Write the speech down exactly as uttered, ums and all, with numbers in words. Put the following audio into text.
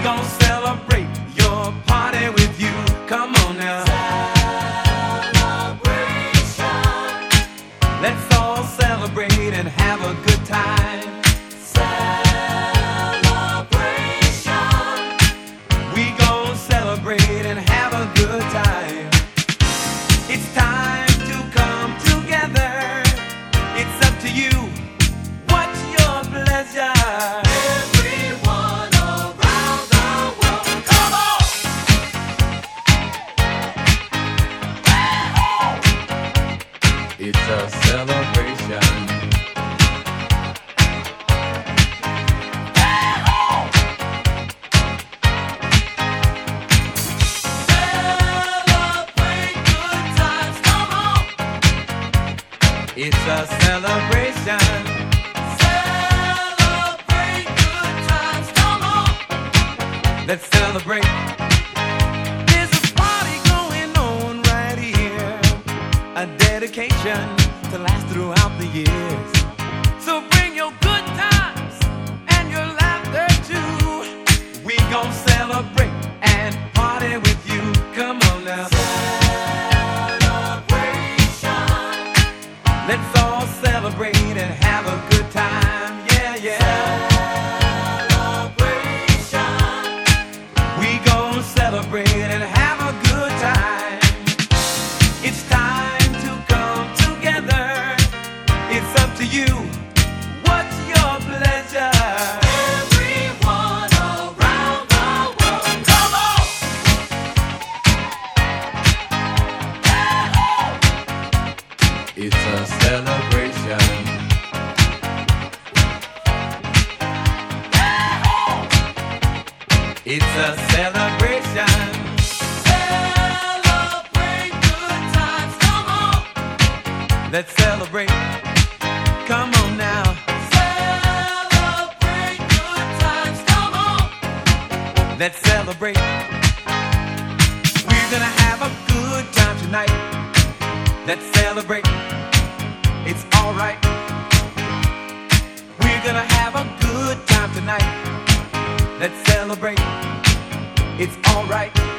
gon' celebrate your party with you. Come on now. Celebration. Let's all celebrate and have a good time. Celebration. We gon' celebrate and have a good time. It's time to come together. It's up to you. What's your pleasure? Everyone around the world, come on! It's a celebration. Celebrate good times, come on! It's a celebration. Celebrate good times, come on! Let's celebrate. There's a party going on right here, a dedication to last throughout the years. So bring your good times and your laughter too. We gon' celebrate and party with you. Come on now. Celebration. Let's all celebrate and have a good time. Yeah, yeah. Celebration. We gon' celebrate and have a good time. It's time to come together. It's up to you. What's your pleasure? Everyone around the world, come on! It's a celebration. It's a celebration. Celebrate good times, come on! Let's celebrate. Come on now. Celebrate good times, come on! Let's celebrate. We're gonna have a good time tonight. Let's celebrate. It's alright. We're gonna have a good time tonight. Let's celebrate. It's alright.